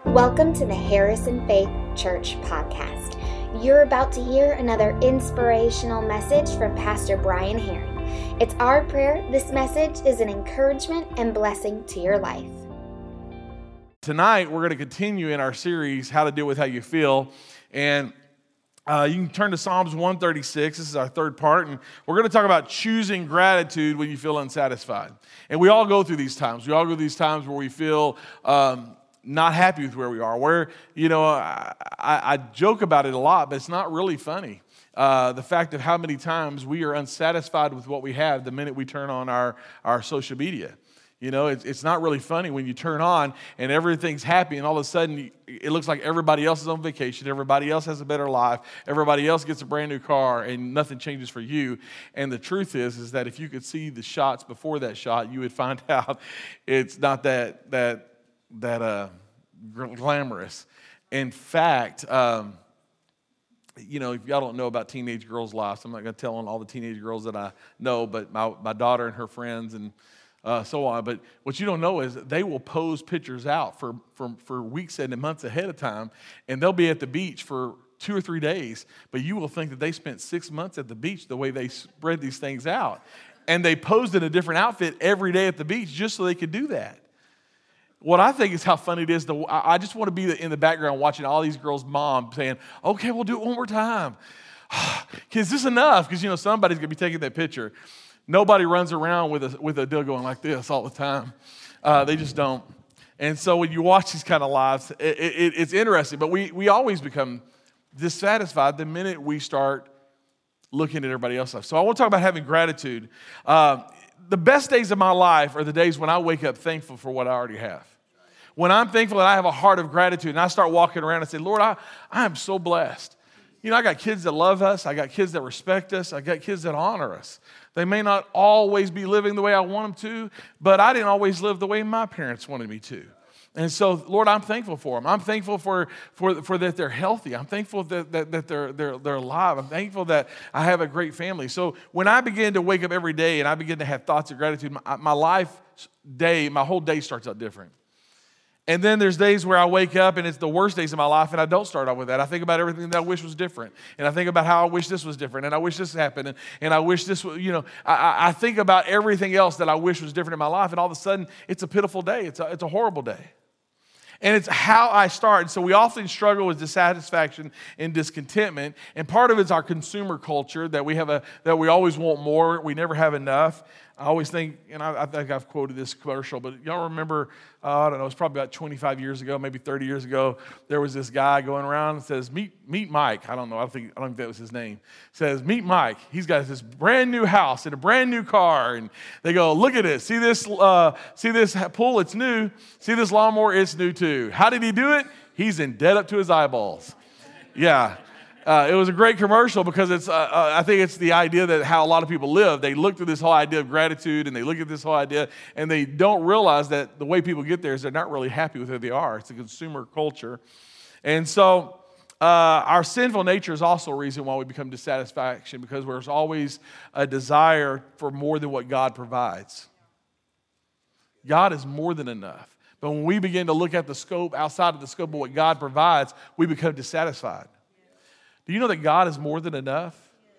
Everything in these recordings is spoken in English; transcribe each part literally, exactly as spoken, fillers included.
Welcome to the Harrison Faith Church podcast. You're about to hear another inspirational message from Pastor Brian Herring. It's our prayer this message is an encouragement and blessing to your life. Tonight, we're going to continue in our series, How to Deal with How You Feel. And uh, you can turn to Psalms one thirty-six. This is our third part. And we're going to talk about choosing gratitude when you feel unsatisfied. And we all go through these times. We all go through these times where we feel um, not happy with where we are. Where, you know, I, I, I joke about it a lot, but it's not really funny. Uh, the fact of how many times we are unsatisfied with what we have the minute we turn on our, our social media. You know, it's, it's not really funny when you turn on and everything's happy and all of a sudden it looks like everybody else is on vacation, everybody else has a better life, everybody else gets a brand new car and nothing changes for you. And the truth is, is that if you could see the shots before that shot, you would find out it's not that, that, that uh, glamorous. In fact, um, you know, if y'all don't know about teenage girls' lives, I'm not going to tell on all the teenage girls that I know, but my, my daughter and her friends and uh, so on. But what you don't know is they will pose pictures out for, for, for weeks and months ahead of time, and they'll be at the beach for two or three days, but you will think that they spent six months at the beach the way they spread these things out. And they posed in a different outfit every day at the beach just so they could do that. What I think is how funny it is, to, I just want to be in the background watching all these girls' moms saying, okay, we'll do it one more time. Is this enough? Because, you know, somebody's going to be taking that picture. Nobody runs around with a, with a deal going like this all the time. Uh, they just don't. And so when you watch these kind of lives, it, it, it's interesting. But we, we always become dissatisfied the minute we start looking at everybody else's life. So I want to talk about having gratitude. Uh, The best days of my life are the days when I wake up thankful for what I already have. When I'm thankful that I have a heart of gratitude and I start walking around and say, Lord, I, I am so blessed. You know, I got kids that love us. I got kids that respect us. I got kids that honor us. They may not always be living the way I want them to, but I didn't always live the way my parents wanted me to. And so, Lord, I'm thankful for them. I'm thankful for, for, for that they're healthy. I'm thankful that, that, that they're, they're, they're alive. I'm thankful that I have a great family. So when I begin to wake up every day and I begin to have thoughts of gratitude, my, my life day, my whole day starts out different. And then there's days where I wake up and it's the worst days of my life and I don't start out with that. I think about everything that I wish was different. And I think about how I wish this was different. And I wish this happened. And, and I wish this was, you know, I, I think about everything else that I wish was different in my life. And all of a sudden, it's a pitiful day. It's a, it's a horrible day. And it's how I start. So we often struggle with dissatisfaction and discontentment. And part of it's our consumer culture that we have a that we always want more. We never have enough. I always think, and I, I think I've quoted this commercial, but y'all remember, uh, I don't know, it's probably about twenty-five years ago, maybe thirty years ago, there was this guy going around and says, meet meet Mike. I don't know, I don't think, I don't think that was his name. Says, meet Mike. He's got this brand new house and a brand new car. And they go, look at it. See this, uh, see this pool? It's new. See this lawnmower? It's new too. How did he do it? He's in debt up to his eyeballs. Yeah. Uh, it was a great commercial because it's. Uh, uh, I think it's the idea that how a lot of people live. They look through this whole idea of gratitude and they look at this whole idea and they don't realize that the way people get there is they're not really happy with who they are. It's a consumer culture. And so uh, our sinful nature is also a reason why we become dissatisfaction because there's always a desire for more than what God provides. God is more than enough. But when we begin to look at the scope, outside of the scope of what God provides, we become dissatisfied. Do you know that God is more than enough?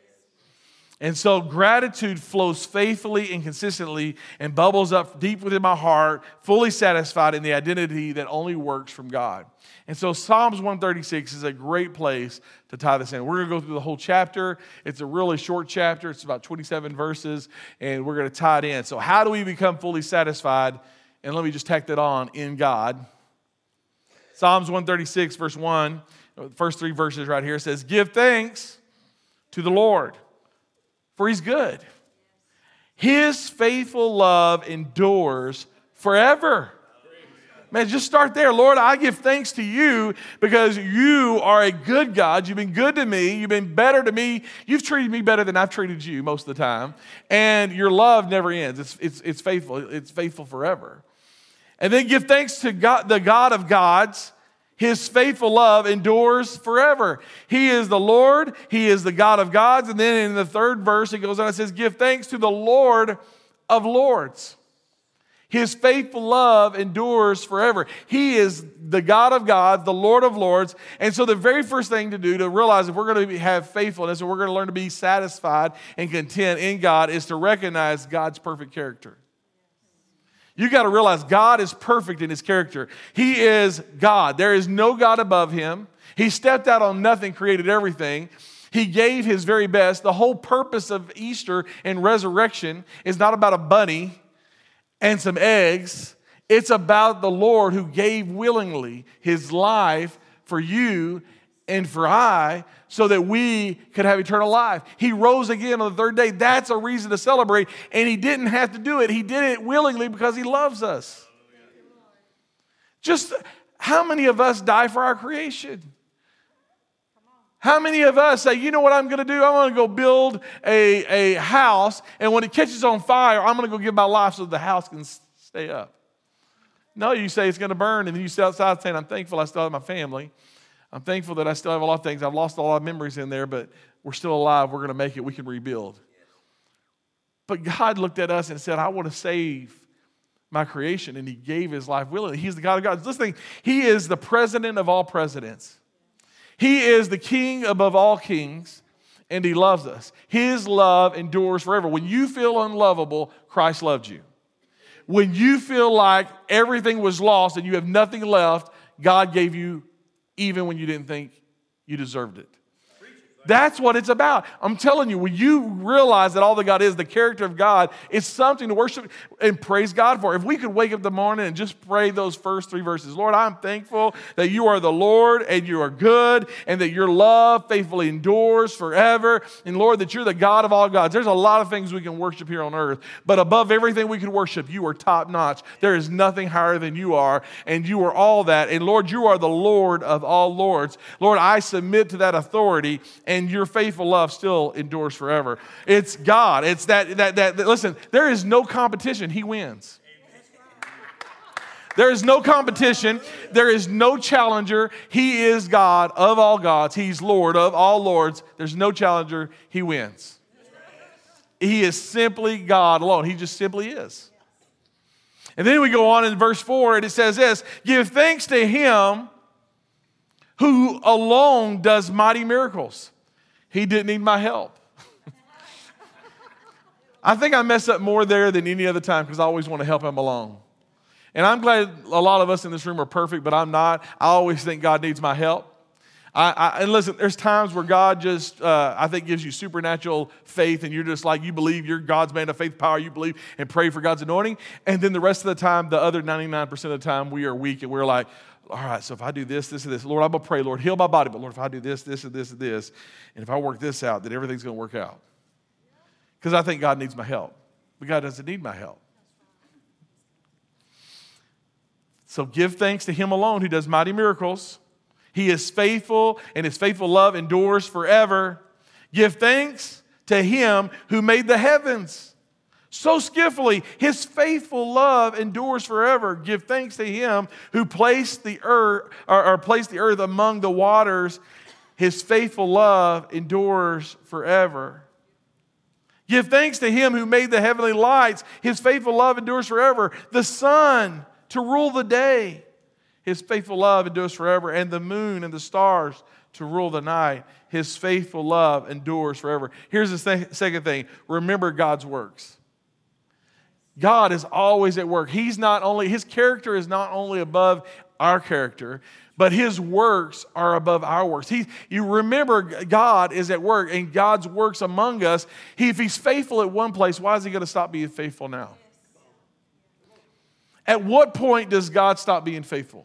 And so gratitude flows faithfully and consistently and bubbles up deep within my heart, fully satisfied in the identity that only works from God. And so Psalms one thirty-six is a great place to tie this in. We're going to go through the whole chapter. It's a really short chapter. It's about twenty-seven verses, and we're going to tie it in. So how do we become fully satisfied? And let me just tack that on, in God. Psalms one thirty-six, verse one. The first three verses right here says, give thanks to the Lord, for he's good. His faithful love endures forever. Man, just start there. Lord, I give thanks to you because you are a good God. You've been good to me. You've been better to me. You've treated me better than I've treated you most of the time. And your love never ends. It's, it's, it's faithful. It's faithful forever. And then give thanks to God, the God of gods. His faithful love endures forever. He is the Lord. He is the God of gods. And then in the third verse, it goes on and says, give thanks to the Lord of lords. His faithful love endures forever. He is the God of gods, the Lord of lords. And so the very first thing to do to realize if we're going to have faithfulness and we're going to learn to be satisfied and content in God is to recognize God's perfect character. You got to realize God is perfect in his character. He is God. There is no God above him. He stepped out on nothing, created everything. He gave his very best. The whole purpose of Easter and resurrection is not about a bunny and some eggs. It's about the Lord who gave willingly his life for you and for I so that we could have eternal life. He rose again on the third day. That's a reason to celebrate. And he didn't have to do it. He did it willingly because he loves us. Just how many of us die for our creation? How many of us say, you know what I'm going to do? I'm going to go build a, a house, and when it catches on fire, I'm going to go give my life so the house can stay up. No, you say it's going to burn, and then you sit outside saying, I'm thankful I still have my family. I'm thankful that I still have a lot of things. I've lost a lot of memories in there, but we're still alive. We're going to make it. We can rebuild. But God looked at us and said, I want to save my creation, and he gave his life willingly. He's the God of gods. Listen, he is the president of all presidents. He is the king above all kings, and he loves us. His love endures forever. When you feel unlovable, Christ loved you. When you feel like everything was lost and you have nothing left, God gave you even when you didn't think you deserved it. That's what it's about. I'm telling you, when you realize that all that God is, the character of God, it's something to worship and praise God for. If we could wake up in the morning and just pray those first three verses, Lord, I'm thankful that you are the Lord and you are good and that your love faithfully endures forever. And Lord, that you're the God of all gods. There's a lot of things we can worship here on earth, but above everything we can worship, you are top notch. There is nothing higher than you are, and you are all that. And Lord, you are the Lord of all lords. Lord, I submit to that authority, and your faithful love still endures forever. It's God. It's that, that, that, that, listen, there is no competition. He wins. There is no competition. There is no challenger. He is God of all gods. He's Lord of all lords. There's no challenger. He wins. He is simply God alone. He just simply is. And then we go on in verse four, and it says this, give thanks to him who alone does mighty miracles. He didn't need my help. I think I mess up more there than any other time because I always want to help him along. And I'm glad a lot of us in this room are perfect, but I'm not. I always think God needs my help. I, I, and listen, there's times where God just, uh, I think, gives you supernatural faith, and you're just like, you believe you're God's man of faith, power, you believe, and pray for God's anointing. And then the rest of the time, the other ninety-nine percent of the time, we are weak, and we're like, all right, so if I do this, this, and this, Lord, I'm going to pray, Lord, heal my body. But Lord, if I do this, this, and this, and this, and if I work this out, then everything's going to work out. Because I think God needs my help. But God doesn't need my help. So give thanks to him alone who does mighty miracles. He is faithful, and his faithful love endures forever. Give thanks to him who made the heavens so skillfully. His faithful love endures forever. Give thanks to him who placed the earth or, or placed the earth among the waters. His faithful love endures forever. Give thanks to him who made the heavenly lights. His faithful love endures forever. The sun to rule the day. His faithful love endures forever. And the moon and the stars to rule the night. His faithful love endures forever. Here's the th- second thing. Remember God's works. God is always at work. He's not only, his character is not only above our character, but his works are above our works. He, you remember God is at work, and God's works among us. He, if he's faithful at one place, why is he going to stop being faithful now? At what point does God stop being faithful?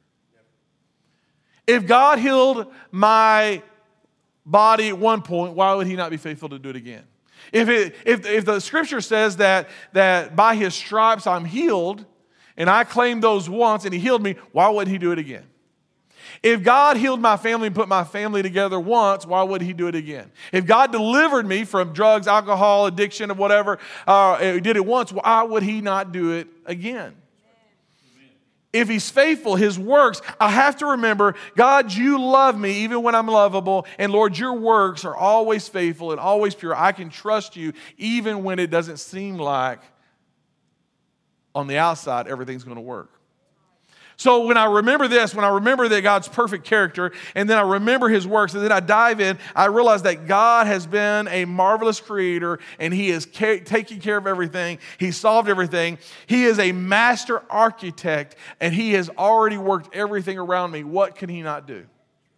If God healed my body at one point, why would he not be faithful to do it again? If, it, if, if the scripture says that, that by his stripes I'm healed, and I claimed those once and he healed me, why wouldn't he do it again? If God healed my family and put my family together once, why would he do it again? If God delivered me from drugs, alcohol, addiction, or whatever, uh, he did it once, why would he not do it again? If he's faithful, his works, I have to remember, God, you love me even when I'm lovable. And Lord, your works are always faithful and always pure. I can trust you even when it doesn't seem like on the outside, everything's going to work. So when I remember this, when I remember that God's perfect character, and then I remember his works, and then I dive in, I realize that God has been a marvelous creator, and he is ca- taking care of everything. He solved everything. He is a master architect, and he has already worked everything around me. What can he not do?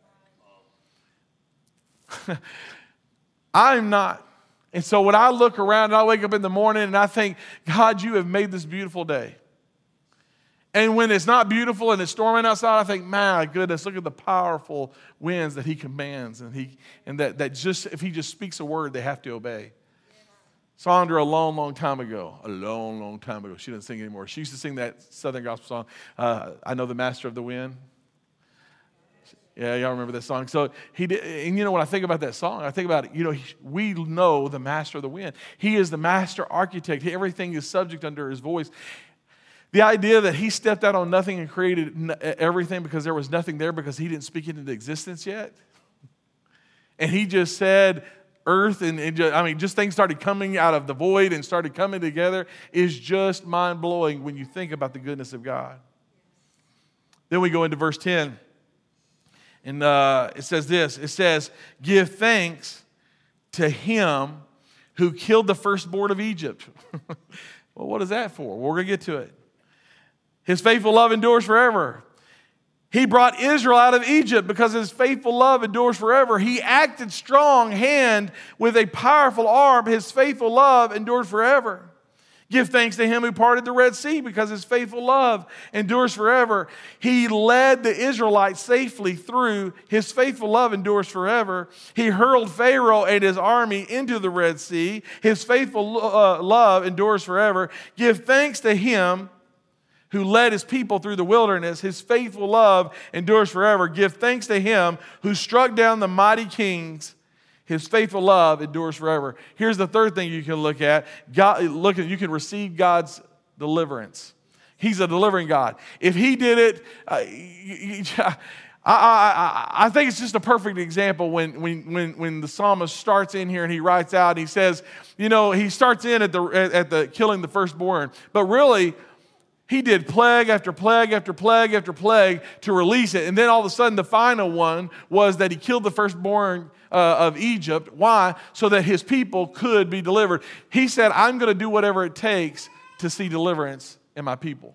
I'm not. And so when I look around and I wake up in the morning and I think, God, you have made this beautiful day. And when it's not beautiful and it's storming outside, I think, my goodness, look at the powerful winds that he commands. And he and that, that just if he just speaks a word, they have to obey. Sandra, a long, long time ago, a long, long time ago, she doesn't sing anymore. She used to sing that Southern gospel song, uh, I Know the Master of the Wind. Yeah, y'all remember that song. So he did, and you know, when I think about that song, I think about it, you know, he, we know the master of the wind. He is the master architect. Everything is subject under his voice. The idea that he stepped out on nothing and created everything because there was nothing there because he didn't speak it into existence yet. And he just said earth and, and just, I mean, just things started coming out of the void and started coming together is just mind-blowing when you think about the goodness of God. Then we go into verse ten. And uh, it says this. It says, give thanks to him who killed the firstborn of Egypt. Well, what is that for? Well, we're going to get to it. His faithful love endures forever. He brought Israel out of Egypt because his faithful love endures forever. He acted strong hand with a powerful arm. His faithful love endures forever. Give thanks to him who parted the Red Sea because his faithful love endures forever. He led the Israelites safely through. His faithful love endures forever. He hurled Pharaoh and his army into the Red Sea. His faithful uh, love endures forever. Give thanks to him who led his people through the wilderness. His faithful love endures forever. Give thanks to him who struck down the mighty kings. His faithful love endures forever. Here's the third thing you can look at. God, look at you can receive God's deliverance. He's a delivering God. If he did it, uh, I, I, I think it's just a perfect example when, when, when, when the psalmist starts in here and he writes out, he says, you know, he starts in at the, at the killing the firstborn, but really, he did plague after plague after plague after plague to release it. And then all of a sudden, the final one was that he killed the firstborn uh, of Egypt. Why? So that his people could be delivered. He said, I'm going to do whatever it takes to see deliverance in my people.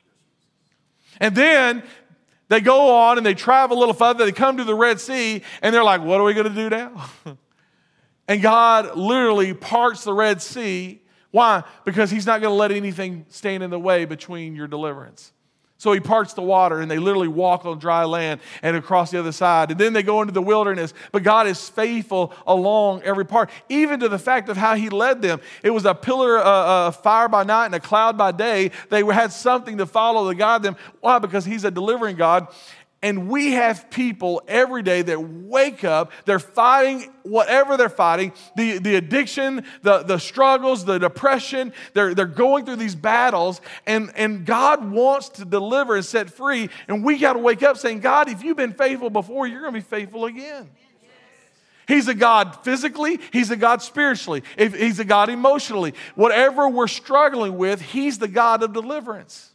And then they go on and they travel a little further. They come to the Red Sea and they're like, what are we going to do now? And God literally parts the Red Sea. Why? Because he's not going to let anything stand in the way between your deliverance. So he parts the water and they literally walk on dry land and across the other side. And then they go into the wilderness. But God is faithful along every part, even to the fact of how he led them. It was a pillar uh, of fire by night and a cloud by day. They had something to follow to guide them. Why? Because he's a delivering God. And we have people every day that wake up, they're fighting whatever they're fighting, the, the addiction, the, the struggles, the depression, they're, they're going through these battles, and, and God wants to deliver and set free, and we got to wake up saying, God, if you've been faithful before, you're going to be faithful again. He's a God physically, he's a God spiritually, if he's a God emotionally. Whatever we're struggling with, he's the God of deliverance.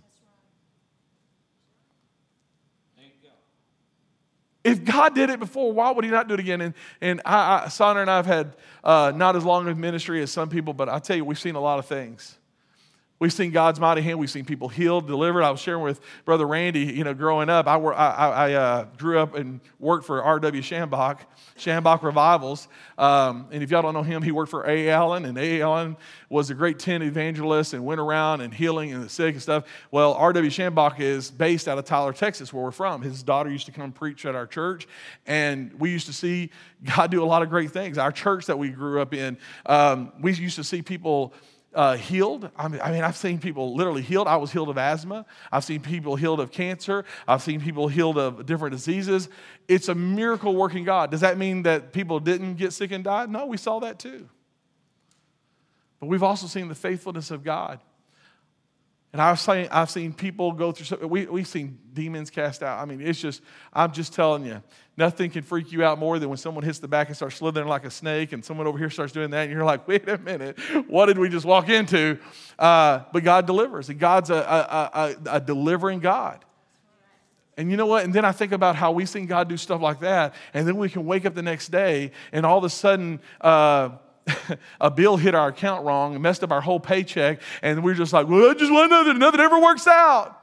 If God did it before, why would he not do it again? And, and I, I, Sandra and I have had uh, not as long of ministry as some people, but I tell you, we've seen a lot of things. We've seen God's mighty hand. We've seen people healed, delivered. I was sharing with Brother Randy, you know, growing up, I, I, I uh, grew up and worked for R W Shambach, Shambach Revivals. Um, and if y'all don't know him, he worked for A. Allen, and A. Allen was a great tent evangelist and went around and healing and the sick and stuff. Well, R W Shambach is based out of Tyler, Texas, where we're from. His daughter used to come preach at our church, and we used to see God do a lot of great things. Our church that we grew up in, um, we used to see people Uh, healed. I mean, I mean, I've seen people literally healed. I was healed of asthma. I've seen people healed of cancer. I've seen people healed of different diseases. It's a miracle working God. Does that mean that people didn't get sick and die? No, we saw that too. But we've also seen the faithfulness of God. And I've seen, I've seen people go through, we, we've seen demons cast out. I mean, it's just, I'm just telling you, nothing can freak you out more than when someone hits the back and starts slithering like a snake, and someone over here starts doing that, and you're like, wait a minute, what did we just walk into? Uh, but God delivers, and God's a, a, a, a delivering God. And you know what? And then I think about how we've seen God do stuff like that, and then we can wake up the next day, and all of a sudden, uh, a bill hit our account wrong and messed up our whole paycheck, and we're just like, well, I just want nothing, nothing ever works out.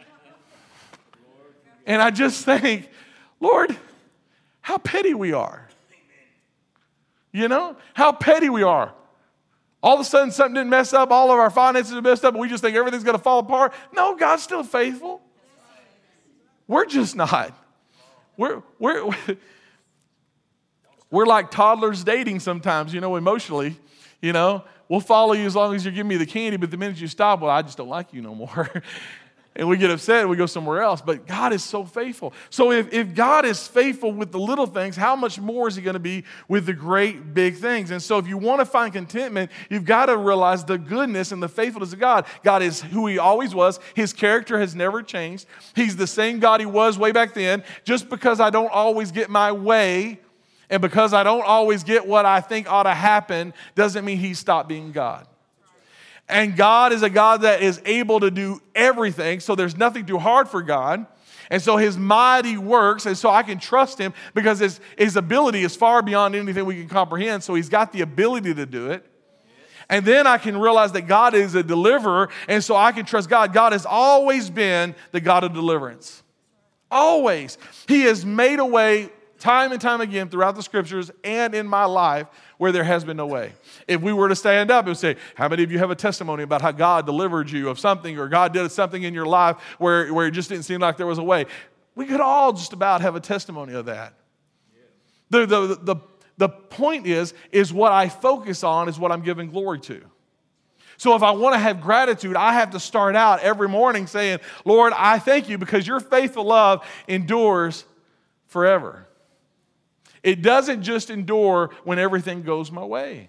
And I just think, Lord, how petty we are. You know, how petty we are. All of a sudden, something didn't mess up, all of our finances are messed up, and we just think everything's going to fall apart. No, God's still faithful. We're just not. We're, we're, We're like toddlers dating sometimes, you know, emotionally. You know, we'll follow you as long as you give me the candy, but the minute you stop, well, I just don't like you no more. And we get upset and we go somewhere else. But God is so faithful. So if, if God is faithful with the little things, how much more is he going to be with the great big things? And so if you want to find contentment, you've got to realize the goodness and the faithfulness of God. God is who he always was. His character has never changed. He's the same God he was way back then. Just because I don't always get my way, and because I don't always get what I think ought to happen, doesn't mean he stopped being God. And God is a God that is able to do everything, so there's nothing too hard for God. And so his mighty works, and so I can trust him because his, his ability is far beyond anything we can comprehend, so he's got the ability to do it. And then I can realize that God is a deliverer, and so I can trust God. God has always been the God of deliverance. Always. He has made a way time and time again throughout the scriptures and in my life where there has been no way. If we were to stand up and say, how many of you have a testimony about how God delivered you of something, or God did something in your life where, where it just didn't seem like there was a way? We could all just about have a testimony of that. The, the, the, the point is, is what I focus on is what I'm giving glory to. So if I want to have gratitude, I have to start out every morning saying, Lord, I thank you because your faithful love endures forever. It doesn't just endure when everything goes my way.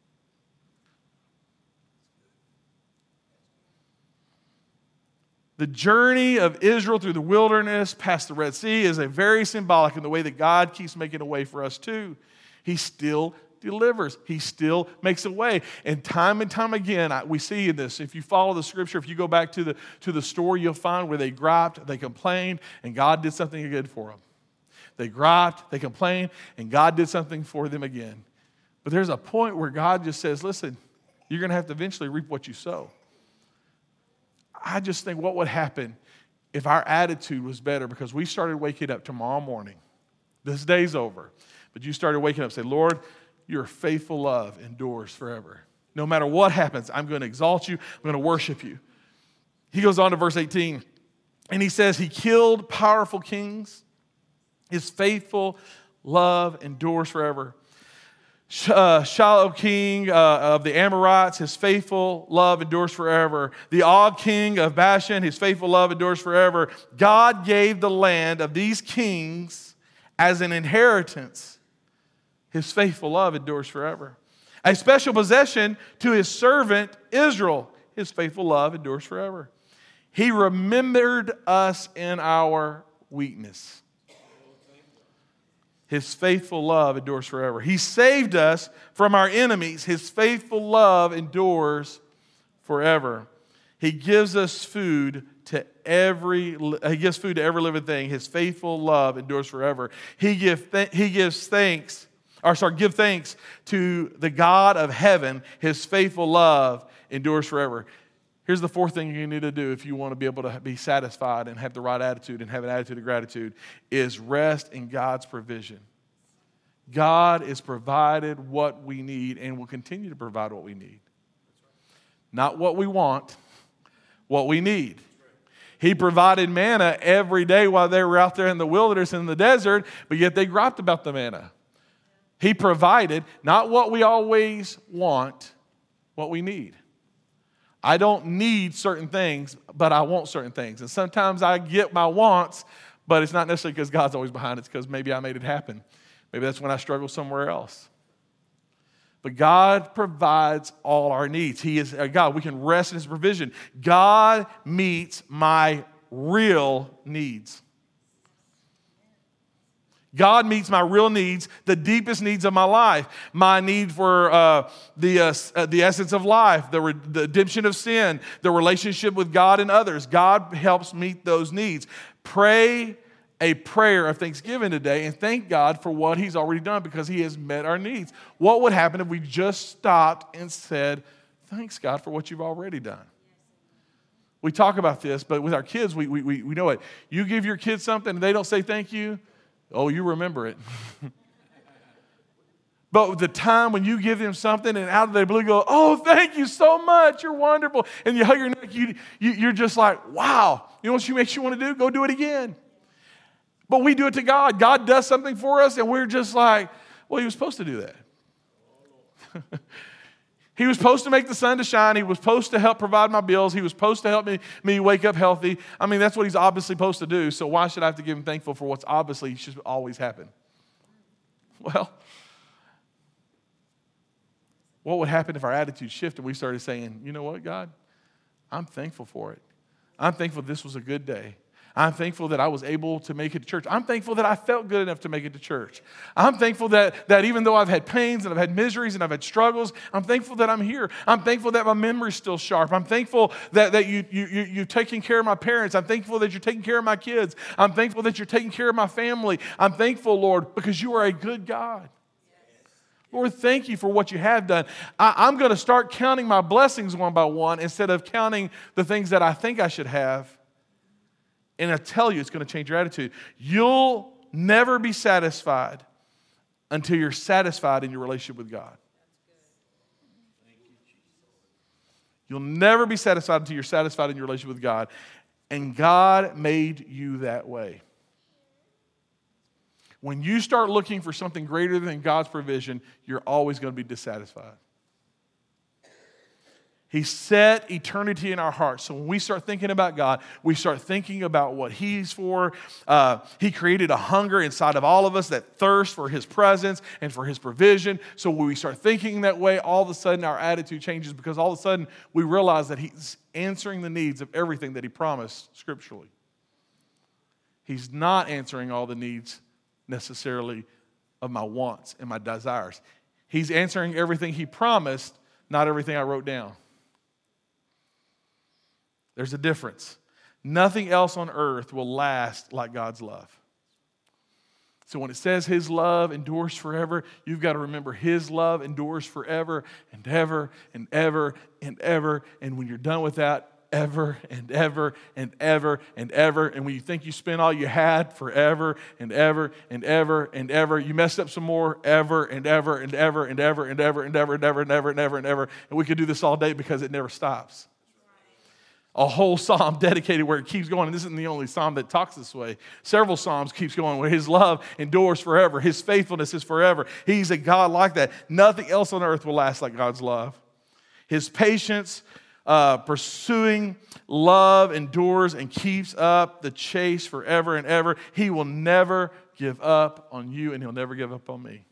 The journey of Israel through the wilderness past the Red Sea is a very symbolic in the way that God keeps making a way for us too. He still delivers. He still makes a way. And time and time again, we see in this, if you follow the scripture, if you go back to the, to the story, you'll find where they griped, they complained, and God did something good for them. They griped, they complained, and God did something for them again. But there's a point where God just says, listen, you're going to have to eventually reap what you sow. I just think what would happen if our attitude was better because we started waking up tomorrow morning. This day's over. But you started waking up and say, Lord, your faithful love endures forever. No matter what happens, I'm going to exalt you. I'm going to worship you. He goes on to verse eighteen, and he says, he killed powerful kings. His faithful love endures forever. Uh, Shiloh king uh, of the Amorites, his faithful love endures forever. The Og king of Bashan, his faithful love endures forever. God gave the land of these kings as an inheritance. His faithful love endures forever. A special possession to his servant Israel. His faithful love endures forever. He remembered us in our weakness. His faithful love endures forever. He saved us from our enemies. His faithful love endures forever. He gives us food to every. He gives food to every living thing. His faithful love endures forever. He give th- He gives thanks, or sorry, give thanks to the God of heaven. His faithful love endures forever. Here's the fourth thing you need to do if you want to be able to be satisfied and have the right attitude and have an attitude of gratitude is rest in God's provision. God has provided what we need and will continue to provide what we need. Not what we want, what we need. He provided manna every day while they were out there in the wilderness and in the desert, but yet they griped about the manna. He provided not what we always want, what we need. I don't need certain things, but I want certain things. And sometimes I get my wants, but it's not necessarily because God's always behind it. It's because maybe I made it happen. Maybe that's when I struggle somewhere else. But God provides all our needs. He is a God. We can rest in His provision. God meets my real needs. God meets my real needs, the deepest needs of my life. My need for uh, the, uh, uh, the essence of life, the, re- the redemption of sin, the relationship with God and others. God helps meet those needs. Pray a prayer of thanksgiving today and thank God for what He's already done because He has met our needs. What would happen if we just stopped and said, thanks God for what you've already done? We talk about this, but with our kids, we, we, we know it. You give your kids something and they don't say thank you, oh, you remember it. But the time when you give them something and out of their blue go, oh, thank you so much, you're wonderful, and you hug your neck, you, you, you're just like, wow. You know what she makes you want to do? Go do it again. But we do it to God. God does something for us, and we're just like, well, He was supposed to do that. He was supposed to make the sun to shine. He was supposed to help provide my bills. He was supposed to help me, me wake up healthy. I mean, that's what He's obviously supposed to do, so why should I have to give Him thankful for what's obviously should always happen? Well, what would happen if our attitude shifted and we started saying, you know what, God? I'm thankful for it. I'm thankful this was a good day. I'm thankful that I was able to make it to church. I'm thankful that I felt good enough to make it to church. I'm thankful that, that even though I've had pains and I've had miseries and I've had struggles, I'm thankful that I'm here. I'm thankful that my memory's still sharp. I'm thankful that, that you, you, you, you're taking care of my parents. I'm thankful that you're taking care of my kids. I'm thankful that you're taking care of my family. I'm thankful, Lord, because you are a good God. Lord, thank you for what you have done. I, I'm going to start counting my blessings one by one instead of counting the things that I think I should have. And I tell you, it's going to change your attitude. You'll never be satisfied until you're satisfied in your relationship with God. You'll never be satisfied until you're satisfied in your relationship with God. And God made you that way. When you start looking for something greater than God's provision, you're always going to be dissatisfied. He set eternity in our hearts. So when we start thinking about God, we start thinking about what He's for. Uh, he created a hunger inside of all of us, that thirst for His presence and for His provision. So when we start thinking that way, all of a sudden our attitude changes because all of a sudden we realize that He's answering the needs of everything that He promised scripturally. He's not answering all the needs necessarily of my wants and my desires. He's answering everything He promised, not everything I wrote down. There's a difference. Nothing else on earth will last like God's love. So when it says His love endures forever, you've got to remember His love endures forever and ever and ever and ever. And when you're done with that, ever and ever and ever and ever. And when you think you spent all you had forever and ever and ever and ever, you messed up some more ever and ever and ever and ever and ever and ever and ever and ever and ever and ever. And we could do this all day because it never stops. A whole psalm dedicated where it keeps going. And this isn't the only psalm that talks this way. Several psalms keeps going where His love endures forever. His faithfulness is forever. He's a God like that. Nothing else on earth will last like God's love. His patience, uh, pursuing love endures and keeps up the chase forever and ever. He will never give up on you, and He'll never give up on me.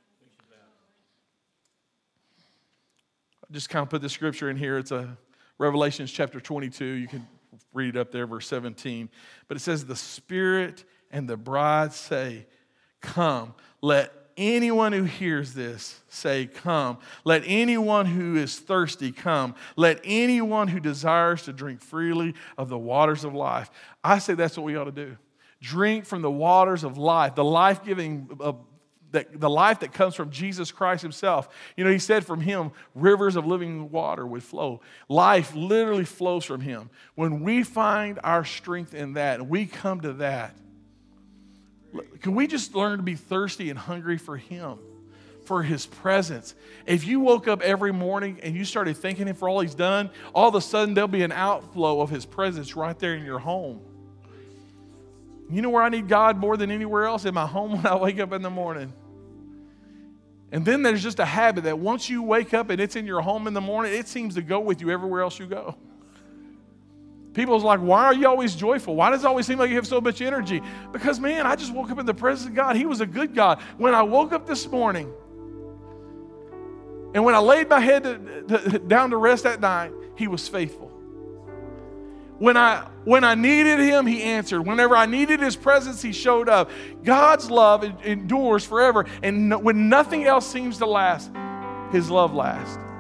I just kind of put the scripture in here. It's a Revelation chapter twenty-two, you can read it up there, verse seventeen. But it says, the Spirit and the bride say, come. Let anyone who hears this say, come. Let anyone who is thirsty come. Let anyone who desires to drink freely of the waters of life. I say that's what we ought to do. Drink from the waters of life, the life-giving uh, That the life that comes from Jesus Christ Himself. You know, He said from Him, rivers of living water would flow. Life literally flows from Him. When we find our strength in that, and we come to that, can we just learn to be thirsty and hungry for Him, for His presence? If you woke up every morning and you started thanking Him for all He's done, all of a sudden there'll be an outflow of His presence right there in your home. You know where I need God more than anywhere else? In my home when I wake up in the morning. And then there's just a habit that once you wake up and it's in your home in the morning, it seems to go with you everywhere else you go. People's like, why are you always joyful? Why does it always seem like you have so much energy? Because, man, I just woke up in the presence of God. He was a good God. When I woke up this morning, And when I laid my head to, to, down to rest that night, he was faithful. When I, when I needed him, he answered. Whenever I needed his presence, he showed up. God's love endures forever. And no, when nothing else seems to last, his love lasts.